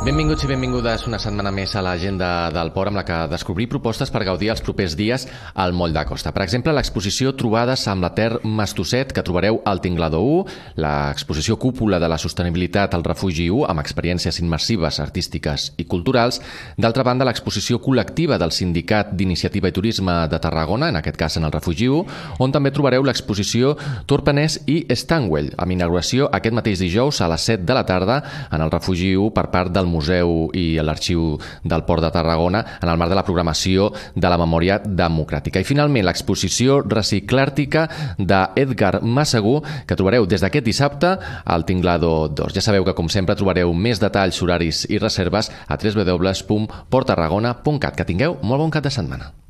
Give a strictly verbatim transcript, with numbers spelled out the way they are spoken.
Benvinguts i benvingudes una setmana més a l'agenda del Port, amb la que descobrir propostes per gaudir els propers dies al Moll de Costa. Per exemple, l'exposició Trobades amb la Ter Mastosset, que trobareu al Tinglador u, l'exposició Cúpula de la Sostenibilitat al Refugi u, amb experiències immersives, artístiques i culturals. D'altra banda, l'exposició col·lectiva del Sindicat d'Iniciativa i Turisme de Tarragona, en aquest cas en el Refugi u, on també trobareu l'exposició Torpenès i Stanwell, amb inauguració aquest mateix dijous a les set de la tarda en el Refugi u per part del Museu i l'Arxiu del Port de Tarragona en el marc de la programació de la Memòria Democràtica. I finalment l'exposició Reciclàrtica d'Edgar Massaguer, que trobareu des d'aquest dissabte al Tinglador dos. Ja sabeu que, com sempre, trobareu més detalls, horaris i reserves a w w w punt port tarragona punt cat. Que tingueu molt bon cap de setmana.